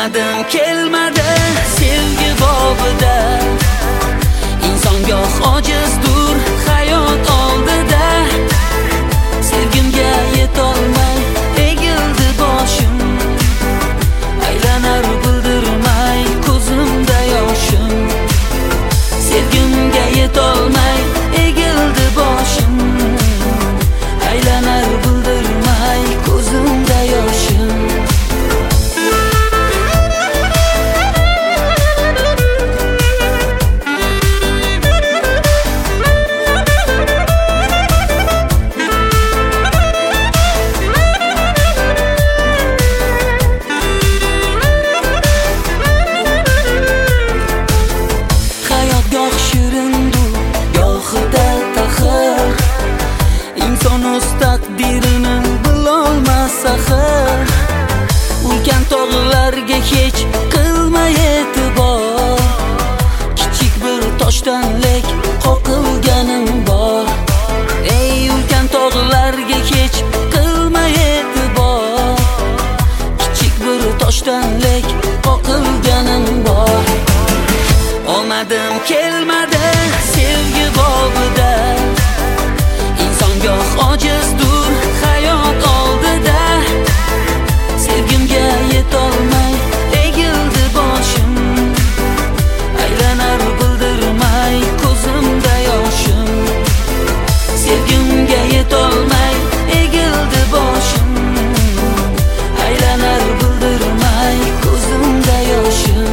Omadim kelmadi sevgi bobida. İnson goh ojizdur hayot oldida. Sevgimga yetolmay egildi boshim. Aylanar bildirmay ko'zimda yoshim. Sevgimga yetolmay egildi boshim. Aylanar bildirmay ko'zimda yoshim. Taqdirini bilolmas axir. Ulkan tog'larga hech qilma e'tibor. Kichik bir toshdan lek qoqilganim bor. Ey ulkan tog'larga hech qilma e'tibor. Kichik bir toshdan lek qoqilganim bor. Omadim kelmadi sevgi bobida. İnson goh ojizdur hayot oldida. Sevgimga yetolmay egildi boshim. Aylanar bildirmay ko'zimda yoshim. Sevgimga yetolmay egildi boshim. Aylanar bildirmay ko'zimda yoshim.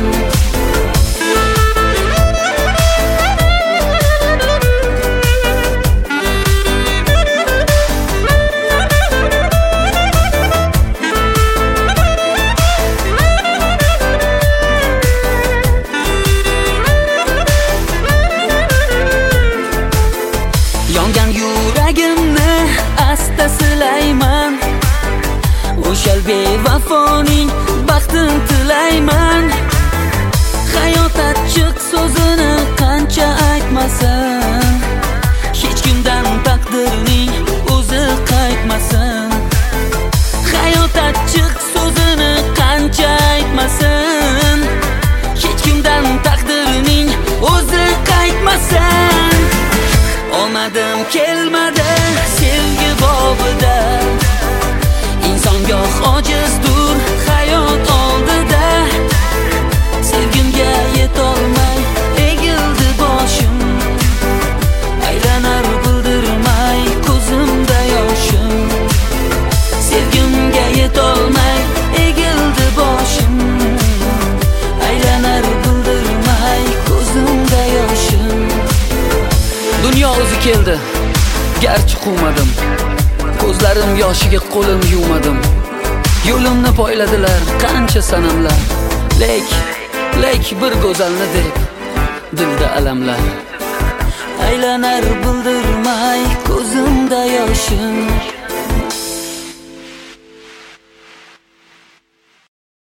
Yongan yuragimni asta silayman. O'shal bevafoning baxtini tilayman. Hayot achchiq so'zini qancha aytmasin. Hech kimdan taqdirning o'zi qaytmasin. Hayot achchiq so'zini qancha aytmasin. Hech kimdan taqdirning o'zi qaytmasin. Omadim kelmadi sevgi bobida. İnson goh ojizdur hayot oldida. Sevgimga yetolmay egildi boshim. Aylanar bildirmay ko'zimda yoshim. Sevgimga yetolmay egildi boshim. Aylanar bildirmay ko'zimda yoshim. Dunyo o'zi keldi, garchi quvmadim. Ko'zlarim yoshiga qo'lim yuvmadim. Yo'limni poyladilar qancha sanamlar. Lek bir go'zalni deb dilda alamlar. Aylanar bildirmay ko'zimda yoshim.